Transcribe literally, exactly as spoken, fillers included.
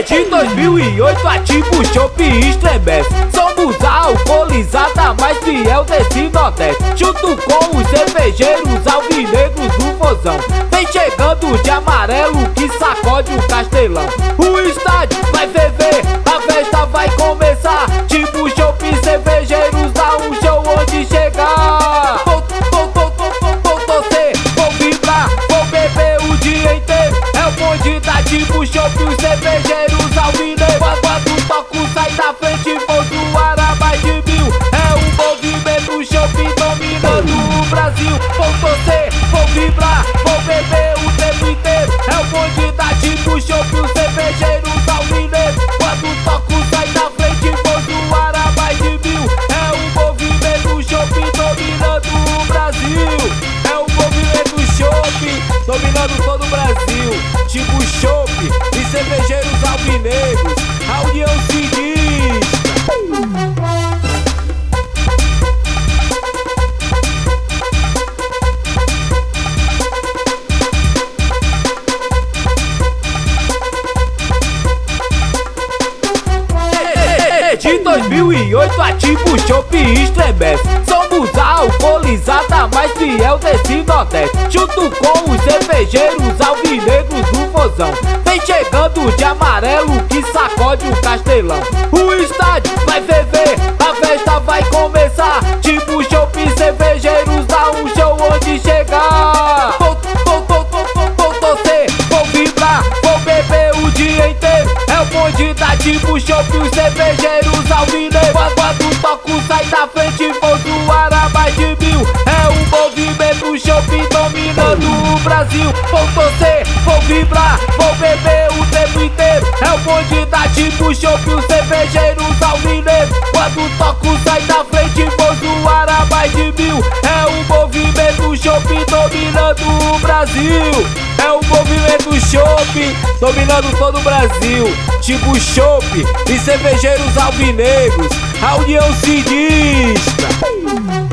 De dois mil e oito ativo chopp estremece. Somos a alcoolizada mais fiel desse Nordeste. Junto com os cervejeiros alvinegros do Vozão. Vem chegando de amarelo que sacode o Castelão. O estádio vai ferver, a festa vai começar. Tipo chopp cervejeiros, dá um show onde chegar. Vou, vou, vou, vou, vou, vou torcer, vou vibrar, vou beber o dia inteiro. É o bonde da tipo chopp, os cervejeiros alvinegros. Quando toco sai da frente, vou zoar a mais de mil. É o movimento chopp dominando o Brasil. Vou torcer, vou vibrar, vou beber o tempo inteiro. É o bonde da tipo chopp, os cervejeiros alvinegros. Quando toco sai da frente, vou zoar a mais de mil. É o movimento chopp dominando o Brasil. É o movimento chopp dominando todo o Brasil. Tipo chopp e cervejeiros alvinegros, a união sinistra. De dois mil e oito ativo chopp estremece. Somos a alcoolizada mais fiel desse Nordeste. Junto com os cervejeiros alvinegros do Vozão. Vem chegando de amarelo que sacode o Castelão. O estádio vai ferver, a festa vai começar. Tipo chopp cervejeiros, dá um show onde chegar. Vou, vou, vou, vou, vou, vou torcer, vou vibrar, vou beber o dia inteiro. É o bonde da tipo chopp, os cervejeiros alvinegros. Quando toco sai da frente, vou zoar a mais de mil. É o movimento chopp dominando o Brasil. Vou torcer, vou vibrar, vou beber o tempo inteiro. É o bonde da tipo chopp, os cervejeiros alvinegros. Quando toco sai da frente, vou zoar a mais de mil. É o movimento chopp dominando o Brasil. É o movimento chopp dominando todo o Brasil. Tipo chopp e cervejeiros alvinegros, a união sinistra.